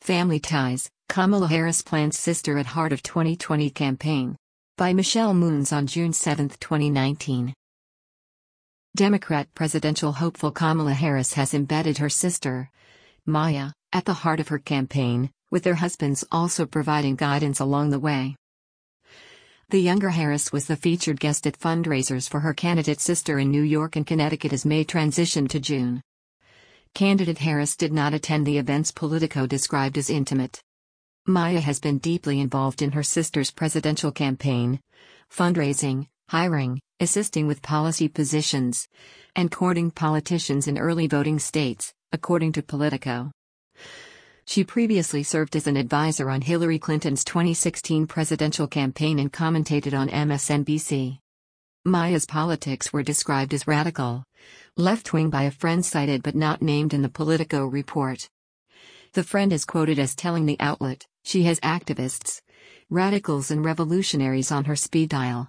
Family Ties, Kamala Harris plans sister at heart of 2020 campaign. By Michelle Moons on June 7, 2019. Democrat presidential hopeful Kamala Harris has embedded her sister, Maya, at the heart of her campaign, with their husbands also providing guidance along the way. The younger Harris was the featured guest at fundraisers for her candidate sister in New York and Connecticut as May transitioned to June. Candidate Harris did not attend the events Politico described as intimate. Maya has been deeply involved in her sister's presidential campaign, fundraising, hiring, assisting with policy positions, and courting politicians in early voting states, according to Politico. She previously served as an advisor on Hillary Clinton's 2016 presidential campaign and commentated on MSNBC. Maya's politics were described as radical, left-wing by a friend cited but not named in the Politico report. The friend is quoted as telling the outlet, she has activists, radicals and revolutionaries on her speed dial.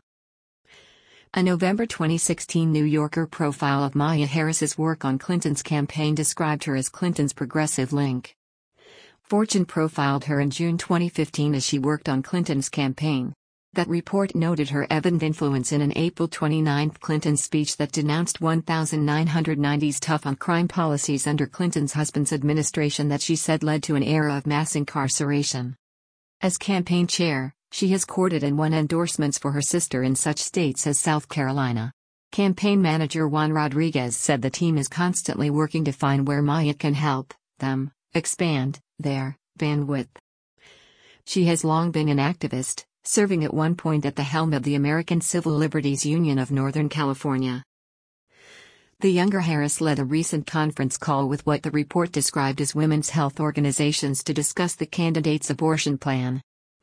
A November 2016 New Yorker profile of Maya Harris's work on Clinton's campaign described her as Clinton's progressive link. Fortune profiled her in June 2015 as she worked on Clinton's campaign. That report noted her evident influence in an April 29 Clinton speech that denounced 1990's tough-on-crime policies under Clinton's husband's administration that she said led to an era of mass incarceration. As campaign chair, she has courted and won endorsements for her sister in such states as South Carolina. Campaign manager Juan Rodriguez said the team is constantly working to find where Maya can help them expand their bandwidth. She has long been an activist, serving at one point at the helm of the American Civil Liberties Union of Northern California. The younger Harris led a recent conference call with what the report described as women's health organizations to discuss the candidate's abortion plan.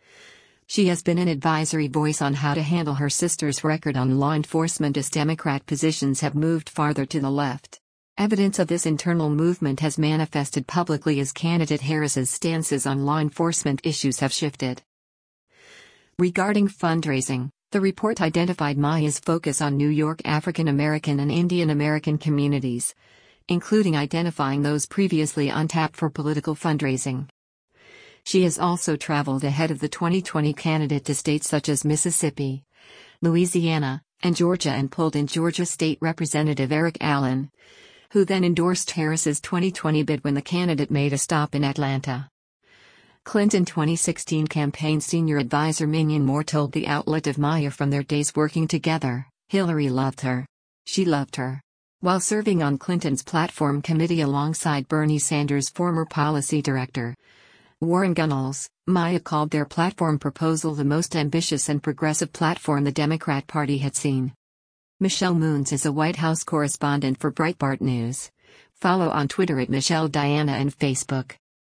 She has been an advisory voice on how to handle her sister's record on law enforcement as Democrat positions have moved farther to the left. Evidence of this internal movement has manifested publicly as candidate Harris's stances on law enforcement issues have shifted. Regarding fundraising, the report identified Maya's focus on New York African American and Indian American communities, including identifying those previously untapped for political fundraising. She has also traveled ahead of the 2020 candidate to states such as Mississippi, Louisiana, and Georgia and pulled in Georgia State Representative Eric Allen, who then endorsed Harris's 2020 bid when the candidate made a stop in Atlanta. Clinton 2016 campaign senior advisor Mignon Moore told the outlet of Maya from their days working together, Hillary loved her. She loved her. While serving on Clinton's platform committee alongside Bernie Sanders' former policy director, Warren Gunnels, Maya called their platform proposal the most ambitious and progressive platform the Democrat Party had seen. Michelle Moons is a White House correspondent for Breitbart News. Follow on Twitter at Michelle Diana and Facebook.